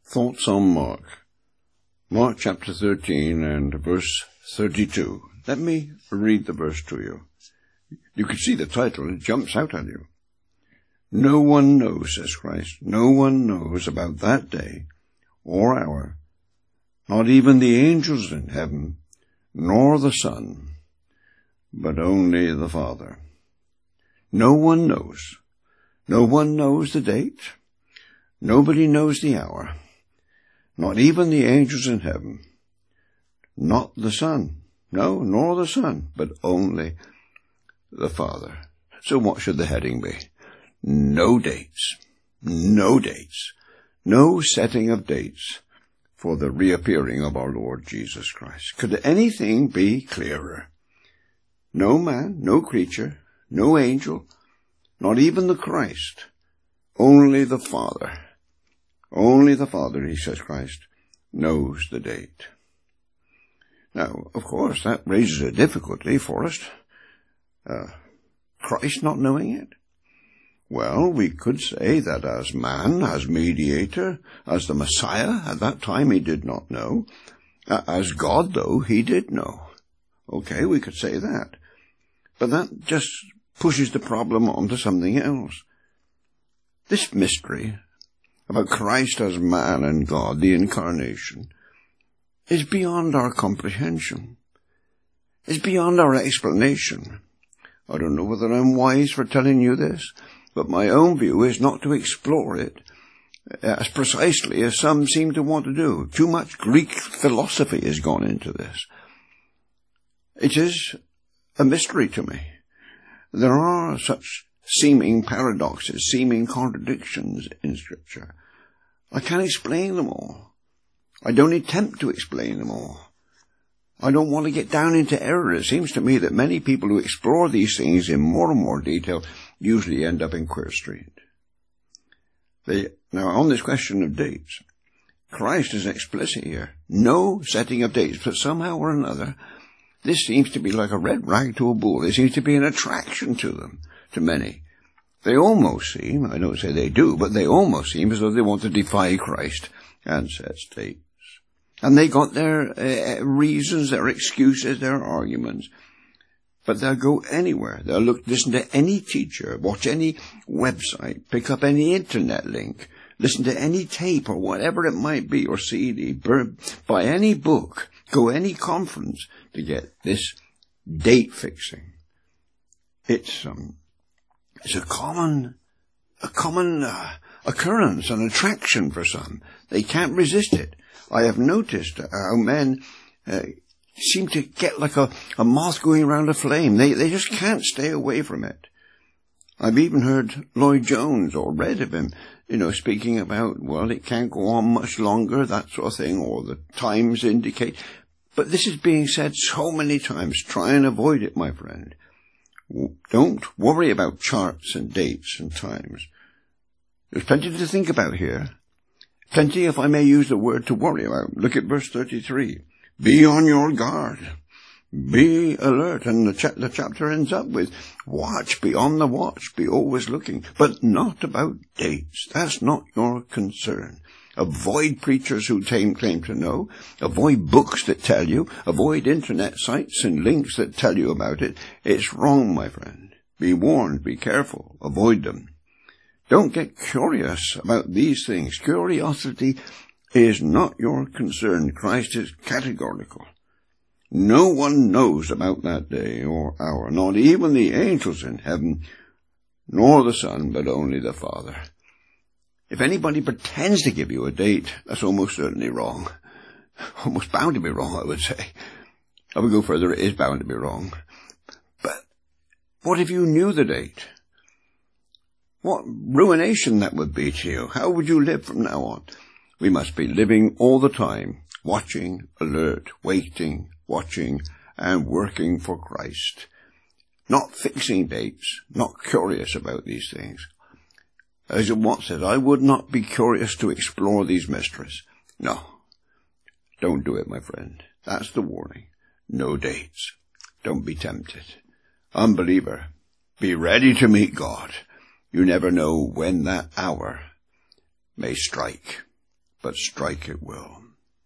Thoughts on Mark. Mark chapter 13 and verse 32. Let me read the verse to you. You can see the title, it jumps out at you. No one knows, says Christ, no one knows about that day or hour, not even the angels in heaven, nor the Son, but only the Father. No one knows. No one knows the date. Nobody knows the hour. Not even the angels in heaven. Not the Son. No, nor the Son, but only the Father. So what should the heading be? No dates. No dates. No setting of dates for the reappearing of our Lord Jesus Christ. Could anything be clearer? No man, no creature, no angel, not even the Christ. Only the Father. Only the Father, he says Christ, knows the date. Now, of course, that raises a difficulty for us. Christ not knowing it? Well, we could say that as man, as mediator, as the Messiah, at that time he did not know. As God, though, he did know. Okay, we could say that. But that just pushes the problem onto something else. This mystery about Christ as man and God, the incarnation, is beyond our comprehension. It's beyond our explanation. I don't know whether I'm wise for telling you this, but my own view is not to explore it as precisely as some seem to want to do. Too much Greek philosophy has gone into this. It is a mystery to me. There are such seeming paradoxes, seeming contradictions in Scripture. I can't explain them all. I don't attempt to explain them all. I don't want to get down into error. It seems to me that many people who explore these things in more and more detail usually end up in Queer Street. Now, on this question of dates, Christ is explicit here. No setting of dates, but somehow or another, this seems to be like a red rag to a bull. There seems to be an attraction to them, to many. They almost seem, I don't say they do, but they almost seem as though they want to defy Christ and set dates. And they got their reasons, their excuses, their arguments. But they'll go anywhere. They'll listen to any teacher, watch any website, pick up any internet link, listen to any tape or whatever it might be, or CD, buy any book, go any conference to get this date fixing. It's a common occurrence, an attraction for some. They can't resist it. I have noticed how men seem to get like a moth going around a flame. They just can't stay away from it. I've even heard Lloyd Jones, or read of him, speaking about, well, it can't go on much longer, that sort of thing, or the times indicate. But this is being said so many times. Try and avoid it, my friend. Don't worry about charts and dates and times. There's plenty to think about here. Plenty, if I may use the word, to worry about. Look at verse 33. Be on your guard. Be alert. And the chapter ends up with, watch, be on the watch, be always looking. But not about dates. That's not your concern. Avoid preachers who claim to know. Avoid books that tell you. Avoid internet sites and links that tell you about it. It's wrong, my friend. Be warned. Be careful. Avoid them. Don't get curious about these things. Curiosity is not your concern. Christ is categorical. No one knows about that day or hour, not even the angels in heaven, nor the Son, but only the Father. If anybody pretends to give you a date, that's almost certainly wrong. Almost bound to be wrong, I would say. I would go further, it is bound to be wrong. But what if you knew the date? What ruination that would be to you. How would you live from now on? We must be living all the time, watching, alert, waiting, watching, and working for Christ. Not fixing dates, not curious about these things. As Watt says, I would not be curious to explore these mysteries. No, don't do it, my friend. That's the warning. No dates. Don't be tempted. Unbeliever, be ready to meet God. You never know when that hour may strike. but strike it will.